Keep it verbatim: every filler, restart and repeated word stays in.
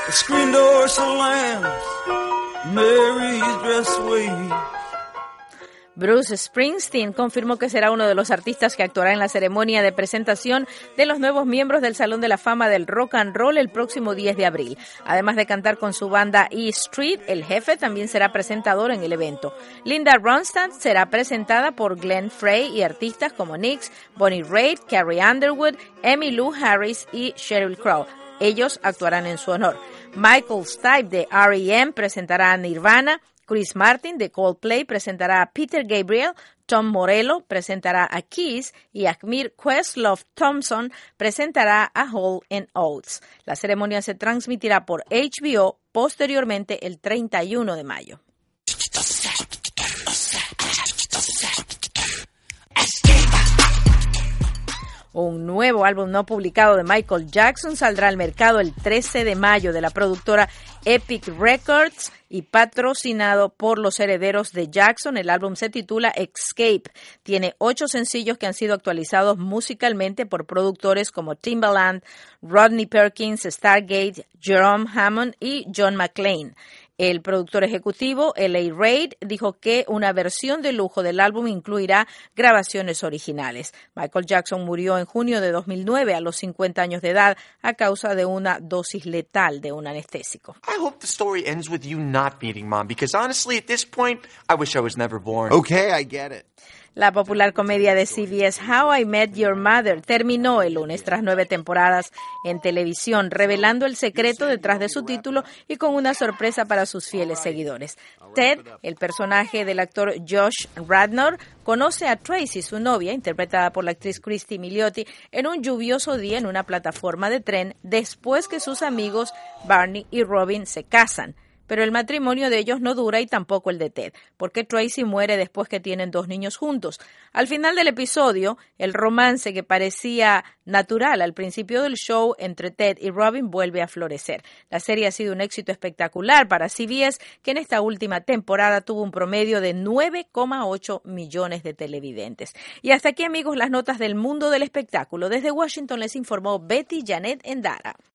The screen door slams, Mary's dress waves. Bruce Springsteen confirmó que será uno de los artistas que actuará en la ceremonia de presentación de los nuevos miembros del Salón de la Fama del Rock and Roll el próximo diez de abril. Además de cantar con su banda E Street, el jefe también será presentador en el evento. Linda Ronstadt será presentada por Glenn Frey y artistas como Nicks, Bonnie Raitt, Carrie Underwood, Emmylou Harris y Sheryl Crow. Ellos actuarán en su honor. Michael Stipe de R E M presentará a Nirvana. Chris Martin de Coldplay presentará a Peter Gabriel, Tom Morello presentará a Kiss y Amir Questlove Thompson presentará a Hall and Oates. La ceremonia se transmitirá por H B O posteriormente el treinta y uno de mayo. Un nuevo álbum no publicado de Michael Jackson saldrá al mercado el trece de mayo de la productora Epic Records y patrocinado por los herederos de Jackson. El álbum se titula Escape. Tiene ocho sencillos que han sido actualizados musicalmente por productores como Timbaland, Rodney Perkins, Stargate, Jerome Hammond y John McClain. El productor ejecutivo, L A Reid, dijo que una versión de lujo del álbum incluirá grabaciones originales. Michael Jackson murió en junio de dos mil nueve a los cincuenta años de edad a causa de una dosis letal de un anestésico. I hope the story ends with you not meeting Mom, because honestly, at this point, I wish I was never born. Okay, I get it. La popular comedia de C B S How I Met Your Mother terminó el lunes tras nueve temporadas en televisión, revelando el secreto detrás de su título y con una sorpresa para sus fieles seguidores. Ted, el personaje del actor Josh Radnor, conoce a Tracy, su novia, interpretada por la actriz Christy Milioti, en un lluvioso día en una plataforma de tren después que sus amigos Barney y Robin se casan. Pero el matrimonio de ellos no dura y tampoco el de Ted, porque Tracy muere después que tienen dos niños juntos. Al final del episodio, el romance que parecía natural al principio del show entre Ted y Robin vuelve a florecer. La serie ha sido un éxito espectacular para C B S, que en esta última temporada tuvo un promedio de nueve coma ocho millones de televidentes. Y hasta aquí, amigos, las notas del mundo del espectáculo. Desde Washington les informó Betty Janet Endara.